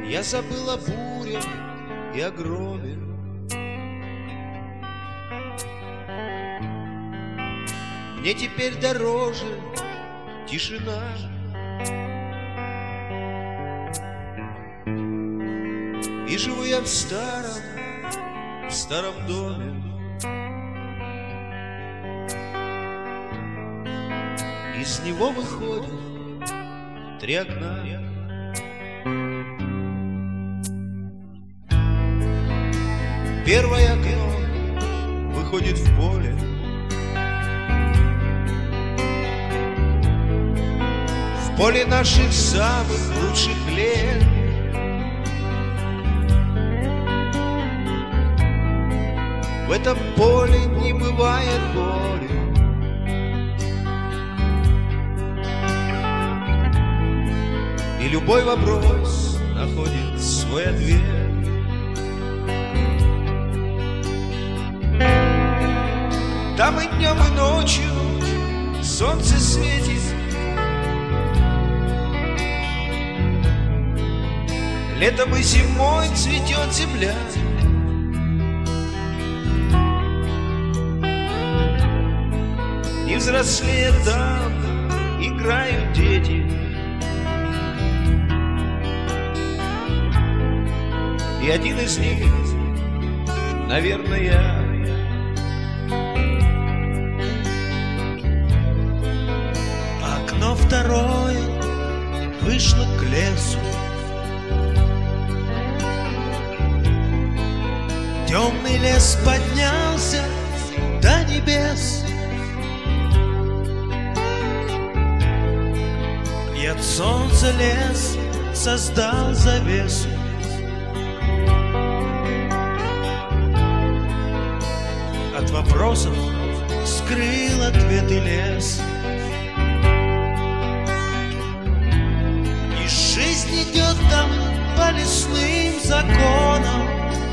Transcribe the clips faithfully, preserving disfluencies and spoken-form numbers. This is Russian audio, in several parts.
Я забыл о буре и о громе. Мне теперь дороже тишина. И живу я в старом, в старом доме. Из него выходят три окна. Первое окно выходит в поле. В поле наших самых лучших лет. В этом поле не бывает боли. И любой вопрос находит свой ответ. Там и днем, и ночью солнце светит. Летом и зимой цветет земля. И взрослее там играют дети. И один из них, наверное, я. Окно второе вышло к лесу. Темный лес поднялся до небес. И от солнца лес создал завесу. От вопросов скрыл ответы лес. И жизнь идет там по лесным законам.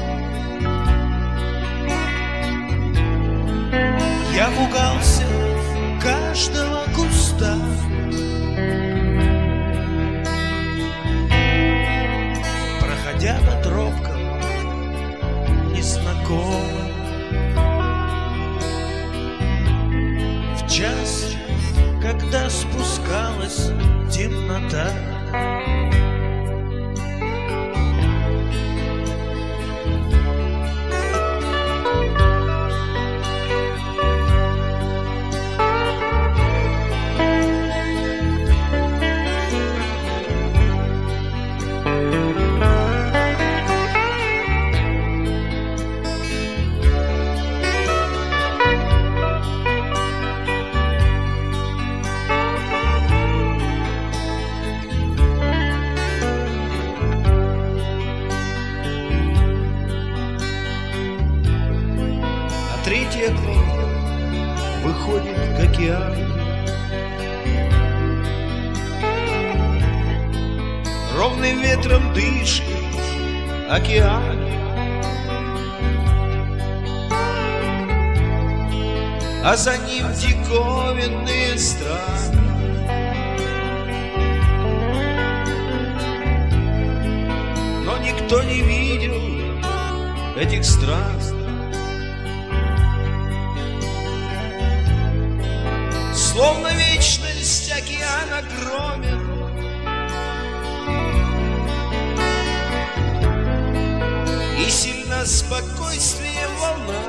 Я пугался каждого куста. Проходя по тропкам незнакомым. В час, когда спускалась темнота. Третье окно выходит к океану. Ровным ветром дышит океан. А за ним диковинные страны. Но никто не видел этих стран. Словно вечность океан огромен. И сильно спокойствие волна.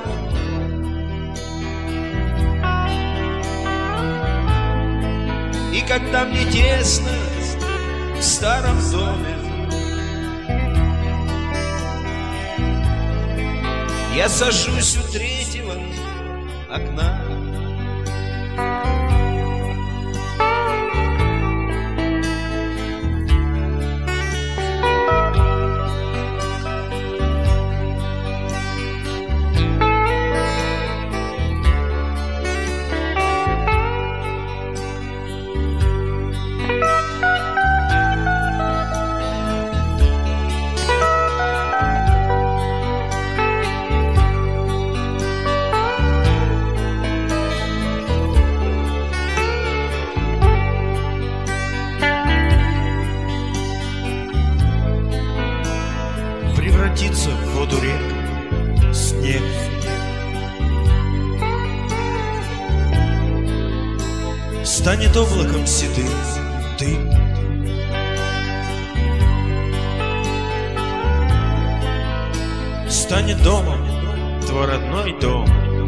И когда мне тесно в старом доме, я сажусь у третьего окна. между рек снег. Станет облаком седым дым. Станет домом твой родной дом.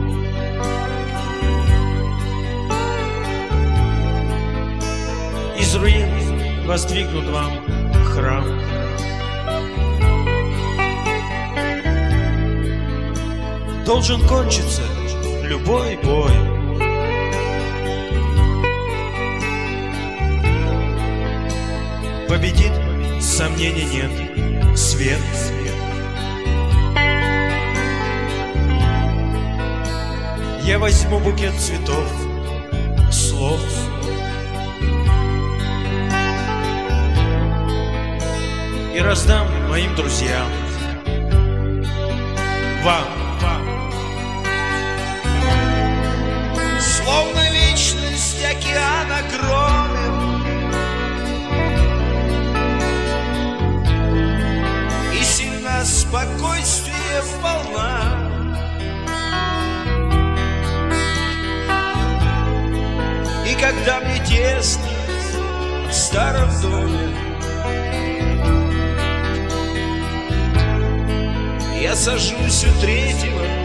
Из руин воздвигнут вам храм. Должен кончиться любой бой. Победит, сомнений нет, свет. Я возьму букет цветов, слов. И раздам моим друзьям, вам. Словно вечность океан огромен, и сильно спокойствие волна. И когда мне тесно в старом доме, я сажусь у третьего